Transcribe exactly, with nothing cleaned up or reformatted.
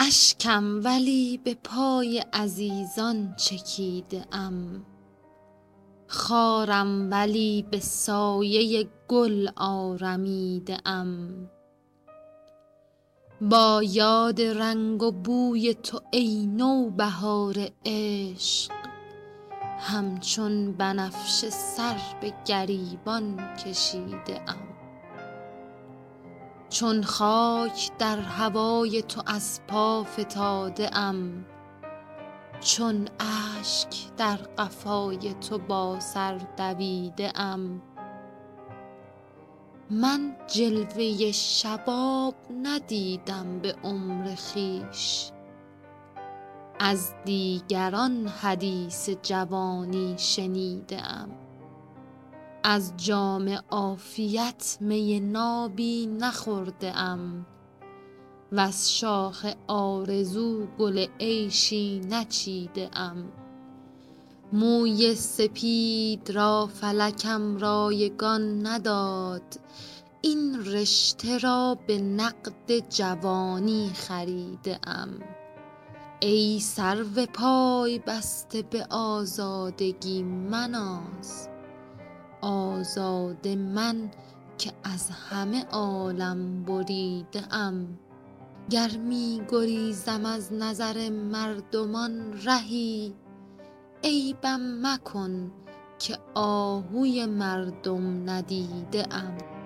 اشکم ولی به پای عزیزان چکیده ام، خارم ولی به سایه گل آرمیده ام. با یاد رنگ و بوی تو ای نوبهار عشق، همچون بنفشه سر به گریبان کشیده ام. چون خاک در هوای تو از پا فتاده ام، چون اشک در قفای تو با سر دویده ام. من جلوه شباب ندیدم به عمر خویش، از دیگران حدیث جوانی شنیده ام. از جام عافیت می نابی نخورده ام، وز شاخ آرزو گل عیشی نچیده ام. موی سپید را فلکم رایگان نداد، این رشته را به نقد جوانی خریده ام. ای سرو پای بسته به آزادگی مناز، آزاده من که از همه عالم بریده ام. گر می گریزم از نظر مردمان رهی، عیبم مکن که آهوی مردم ندیده ام.